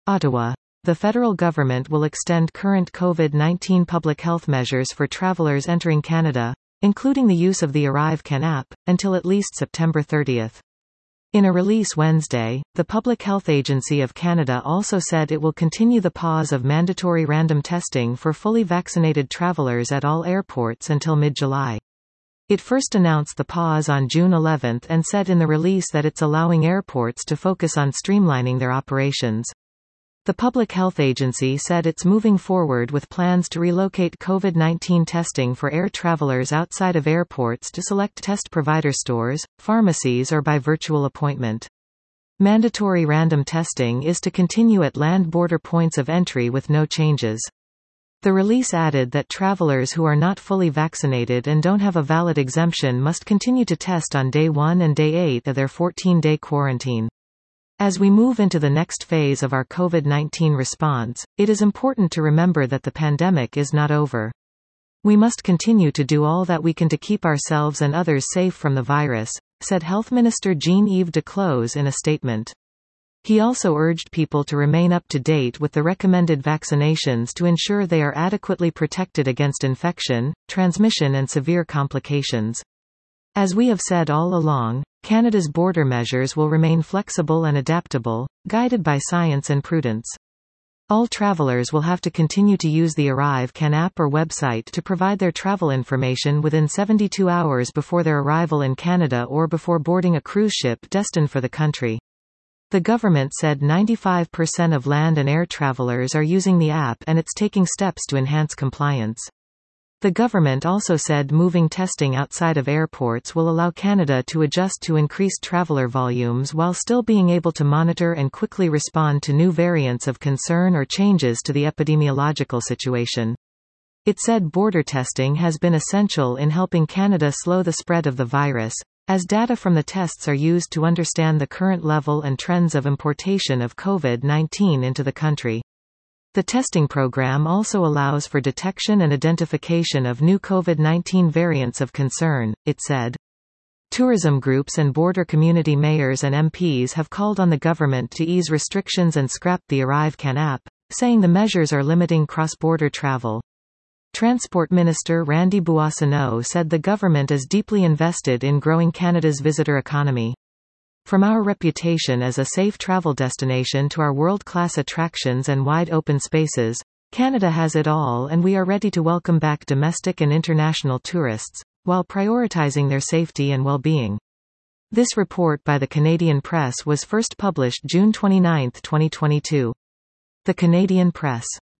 Ottawa. The federal government will extend current COVID-19 public health measures for travelers entering Canada, including the use of the Arrive Can app, until at least September 30. In a release Wednesday, the Public Health Agency of Canada also said it will continue the pause of mandatory random testing for fully vaccinated travelers at all airports until mid-July. It first announced the pause on June 11 and said in the release that it's allowing airports to focus on streamlining their operations. The Public Health Agency said it's moving forward with plans to relocate COVID-19 testing for air travelers outside of airports to select test provider stores, pharmacies or by virtual appointment. Mandatory random testing is to continue at land border points of entry with no changes. The release added that travelers who are not fully vaccinated and don't have a valid exemption must continue to test on day 1 and day 8 of their 14-day quarantine. As we move into the next phase of our COVID-19 response, it is important to remember that the pandemic is not over. We must continue to do all that we can to keep ourselves and others safe from the virus, said Health Minister Jean-Yves Duclos in a statement. He also urged people to remain up to date with the recommended vaccinations to ensure they are adequately protected against infection, transmission and severe complications. As we have said all along, Canada's border measures will remain flexible and adaptable, guided by science and prudence. All travelers will have to continue to use the Arrive Can app or website to provide their travel information within 72 hours before their arrival in Canada or before boarding a cruise ship destined for the country. The government said 95% of land and air travelers are using the app and it's taking steps to enhance compliance. The government also said moving testing outside of airports will allow Canada to adjust to increased traveler volumes while still being able to monitor and quickly respond to new variants of concern or changes to the epidemiological situation. It said border testing has been essential in helping Canada slow the spread of the virus, as data from the tests are used to understand the current level and trends of importation of COVID-19 into the country. The testing program also allows for detection and identification of new COVID-19 variants of concern, it said. Tourism groups and border community mayors and MPs have called on the government to ease restrictions and scrap the Arrive Can app, saying the measures are limiting cross-border travel. Transport Minister Randy Boissonnault said the government is deeply invested in growing Canada's visitor economy. From our reputation as a safe travel destination to our world-class attractions and wide-open spaces, Canada has it all and we are ready to welcome back domestic and international tourists, while prioritizing their safety and well-being. This report by the Canadian Press was first published June 29, 2022. The Canadian Press.